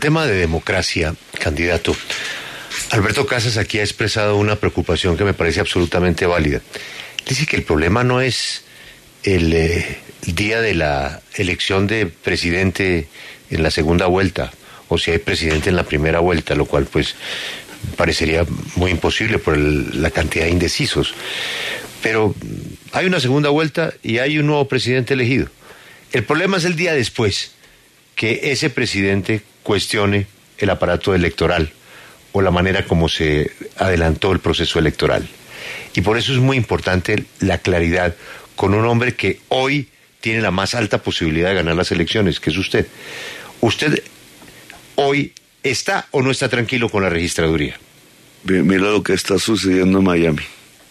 Tema de democracia, candidato. Alberto Casas aquí ha expresado una preocupación que me parece absolutamente válida. Dice que el problema no es el día de la elección de presidente en la segunda vuelta, o si hay presidente en la primera vuelta, lo cual pues parecería muy imposible por la cantidad de indecisos. Pero hay una segunda vuelta y hay un nuevo presidente elegido. El problema es el día después, que ese presidente cuestione el aparato electoral o la manera como se adelantó el proceso electoral. Y por eso es muy importante la claridad con un hombre que hoy tiene la más alta posibilidad de ganar las elecciones, que es usted. ¿Usted hoy está o no está tranquilo con la registraduría? Mira lo que está sucediendo en Miami.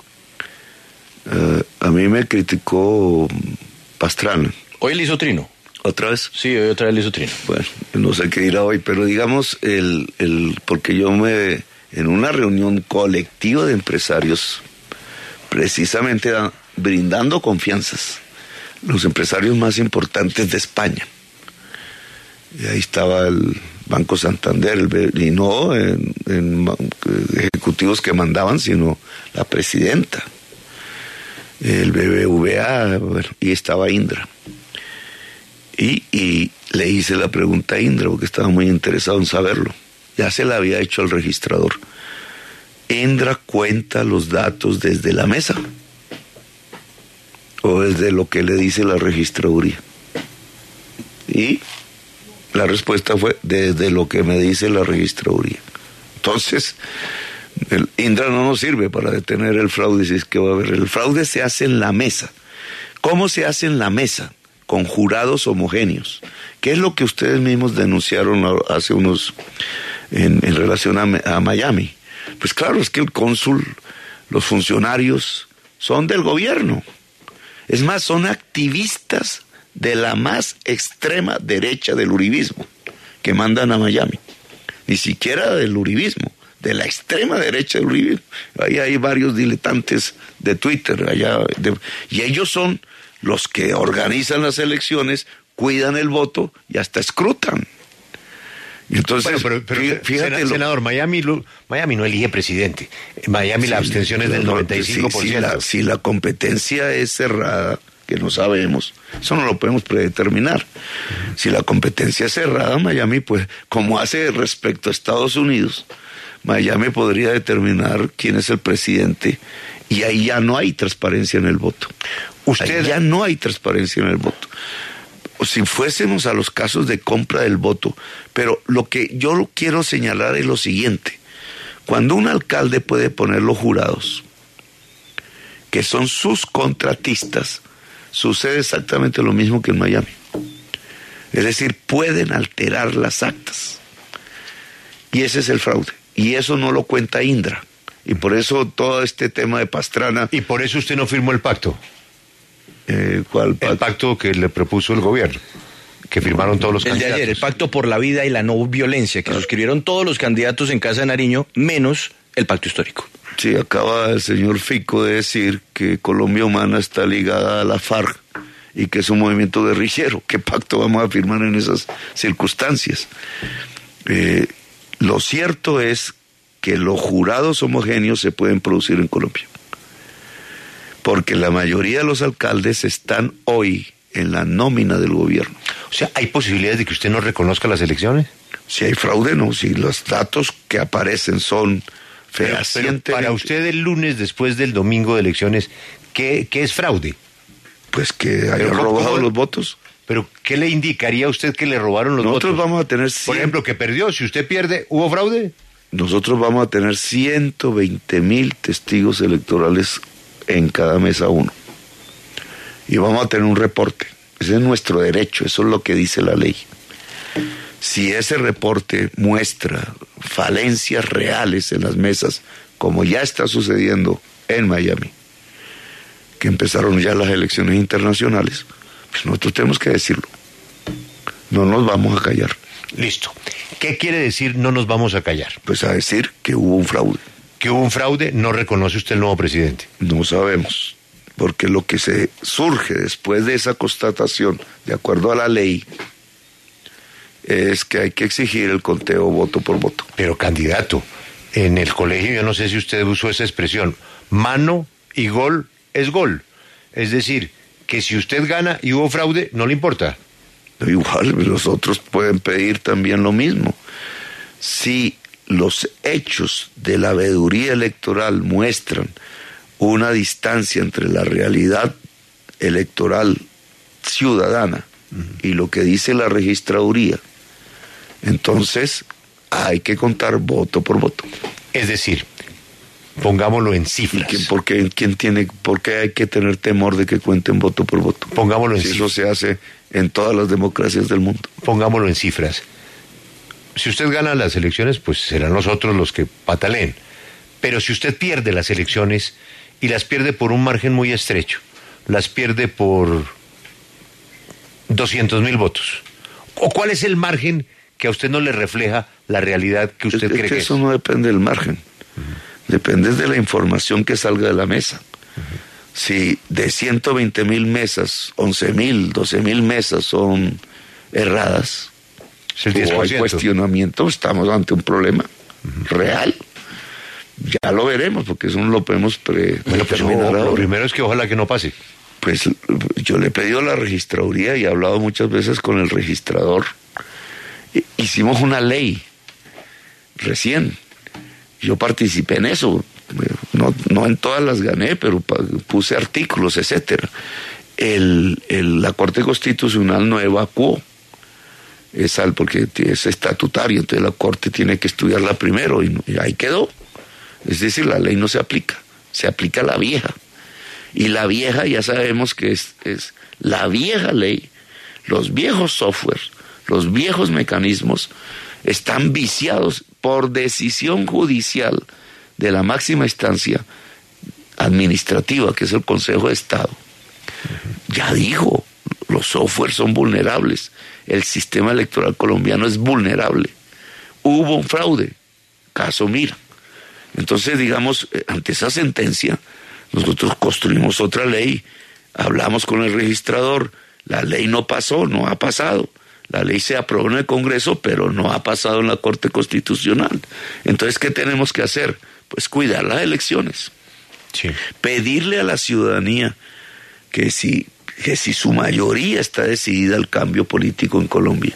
A mí me criticó Pastrana. Hoy le hizo trino. ¿Otra vez? Sí, hoy otra vez le hizo trino. Bueno, no sé qué dirá hoy, pero digamos, porque yo en una reunión colectiva de empresarios, precisamente brindando confianzas, los empresarios más importantes de España. Y ahí estaba el Banco Santander, y no en ejecutivos que mandaban, sino la presidenta, el BBVA, bueno, y estaba Indra. Y le hice la pregunta a Indra, porque estaba muy interesado en saberlo. Ya se la había hecho al registrador. Indra cuenta los datos desde la mesa, o desde lo que le dice la registraduría. Y la respuesta fue desde lo que me dice la registraduría. Entonces, el Indra no nos sirve para detener el fraude, si es que va a haber. El fraude se hace en la mesa. ¿Cómo se hace en la mesa? Con jurados homogéneos. ¿Qué es lo que ustedes mismos denunciaron hace unos en relación a Miami? Pues claro, es que el cónsul, los funcionarios son del gobierno. Es más, son activistas de la más extrema derecha del uribismo que mandan a Miami. Ni siquiera del uribismo, de la extrema derecha del uribismo. Ahí hay varios diletantes de Twitter y ellos son los que organizan las elecciones, cuidan el voto y hasta escrutan. Y entonces, bueno, pero fíjate, senador, Miami no elige presidente. En Miami sí, la abstención es del 95%. Si la competencia es cerrada, que no sabemos, eso no lo podemos predeterminar. Si la competencia es cerrada, Miami, pues, como hace respecto a Estados Unidos, Miami podría determinar quién es el presidente y ahí ya no hay transparencia en el voto. Ya no hay transparencia en el voto. Si fuésemos a los casos de compra del voto, pero lo que yo quiero señalar es lo siguiente: cuando un alcalde puede poner los jurados, que son sus contratistas, sucede exactamente lo mismo que en Miami. Es decir, pueden alterar las actas. Y ese es el fraude. Y eso no lo cuenta Indra. Y por eso todo este tema de Pastrana... ¿Y por eso usted no firmó el pacto? ¿Cuál pacto? El pacto que le propuso el gobierno, que firmaron todos los candidatos. El de ayer, el Pacto por la Vida y la No Violencia, que suscribieron todos los candidatos en Casa de Nariño, menos el Pacto Histórico. Sí, acaba el señor Fico de decir que Colombia Humana está ligada a la FARC y que es un movimiento guerrillero. ¿Qué pacto vamos a firmar en esas circunstancias? Lo cierto es que los jurados homogéneos se pueden producir en Colombia, porque la mayoría de los alcaldes están hoy en la nómina del gobierno. O sea, ¿hay posibilidades de que usted no reconozca las elecciones? Si hay fraude, no. Si los datos que aparecen son fehacientemente... Pero para usted el lunes después del domingo de elecciones, ¿qué es fraude? Pues que haya robado los votos. ¿Pero qué le indicaría a usted que le robaron los votos? Nosotros vamos a tener... Por ejemplo, que perdió. Si usted pierde, ¿hubo fraude? Nosotros vamos a tener 120,000 testigos electorales en cada mesa uno. Y vamos a tener un reporte. Ese es nuestro derecho, eso es lo que dice la ley. Si ese reporte muestra falencias reales en las mesas, como ya está sucediendo en Miami, que empezaron ya las elecciones internacionales, pues nosotros tenemos que decirlo. No nos vamos a callar. Listo. ¿Qué quiere decir no nos vamos a callar? Pues a decir que hubo un fraude. ¿Que hubo un fraude? ¿No reconoce usted el nuevo presidente? No sabemos, porque lo que se surge después de esa constatación, de acuerdo a la ley, es que hay que exigir el conteo voto por voto. Pero candidato, en el colegio yo no sé si usted usó esa expresión, mano y gol es gol. Es decir, que si usted gana y hubo fraude, no le importa. Igual, los otros pueden pedir también lo mismo. Si los hechos de la veeduría electoral muestran una distancia entre la realidad electoral ciudadana y lo que dice la registraduría, entonces hay que contar voto por voto. Es decir, pongámoslo en cifras. ¿Por qué hay que tener temor de que cuenten voto por voto? Pongámoslo en cifras. cifras. Eso se hace en todas las democracias del mundo. Pongámoslo en cifras. Si usted gana las elecciones, pues serán nosotros los que pataleen. Pero si usted pierde las elecciones y las pierde por un margen muy estrecho, las pierde por 200,000 votos, ¿o cuál es el margen que a usted no le refleja la realidad que usted cree que es? Eso no depende del margen. Depende de la información que salga de la mesa. Si de 120,000 mesas, 11,000, 12,000 mesas son erradas, Es el 10%. o hay cuestionamiento, estamos ante un problema real. Ya lo veremos, porque eso no lo podemos Bueno, pues lo primero es que ojalá que no pase. Pues yo le he pedido a la registraduría y he hablado muchas veces con el registrador. Hicimos una ley recién. Yo participé en eso. No en todas las gané, pero puse artículos, etcétera. La Corte Constitucional no evacuó esa, porque es estatutario, entonces la Corte tiene que estudiarla primero y ahí quedó. Es decir, la ley no se aplica, se aplica la vieja. Y la vieja ya sabemos que es la vieja ley, los viejos softwares, los viejos mecanismos están viciados por decisión judicial de la máxima instancia administrativa, que es el Consejo de Estado. Ya dijo, los softwares son vulnerables, el sistema electoral colombiano es vulnerable. Hubo un fraude, caso Mira. Entonces, digamos, ante esa sentencia, nosotros construimos otra ley, hablamos con el registrador, la ley no pasó, no ha pasado. La ley se aprobó en el Congreso, pero no ha pasado en la Corte Constitucional. Entonces, ¿qué tenemos que hacer? Pues cuidar las elecciones. Sí. Pedirle a la ciudadanía que si su mayoría está decidida al cambio político en Colombia,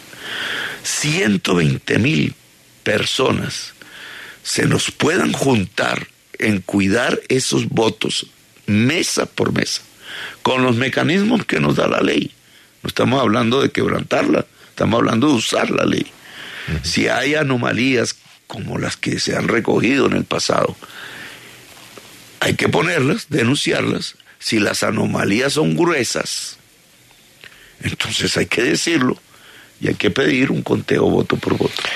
120,000 personas se nos puedan juntar en cuidar esos votos mesa por mesa, con los mecanismos que nos da la ley. No estamos hablando de quebrantarla, estamos hablando de usar la ley. Si hay anomalías como las que se han recogido en el pasado, hay que ponerlas, denunciarlas. Si las anomalías son gruesas, entonces hay que decirlo y hay que pedir un conteo voto por voto.